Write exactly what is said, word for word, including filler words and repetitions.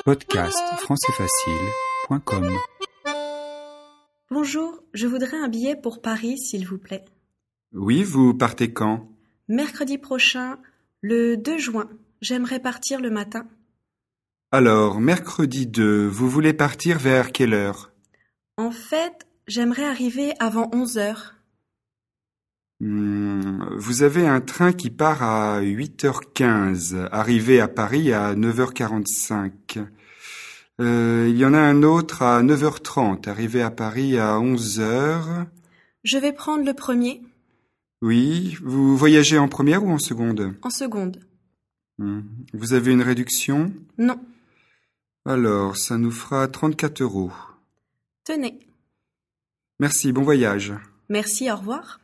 podcast français facile point com. Bonjour, je voudrais un billet pour Paris, s'il vous plaît. Oui, vous partez quand? Mercredi prochain, le deux juin. J'aimerais partir le matin. Alors, mercredi deux, vous voulez partir vers quelle heure? En fait, j'aimerais arriver avant onze heures. Hmm, vous avez un train qui part à huit heures quinze, arrivé à Paris à neuf heures quarante-cinq. Euh, il y en a un autre à neuf heures trente, arrivé à Paris à onze heures. Je vais prendre le premier. Oui, vous voyagez en première ou en seconde? En seconde. Hmm, vous avez une réduction? Non. Alors, ça nous fera trente-quatre euros. Tenez. Merci, bon voyage. Merci, au revoir.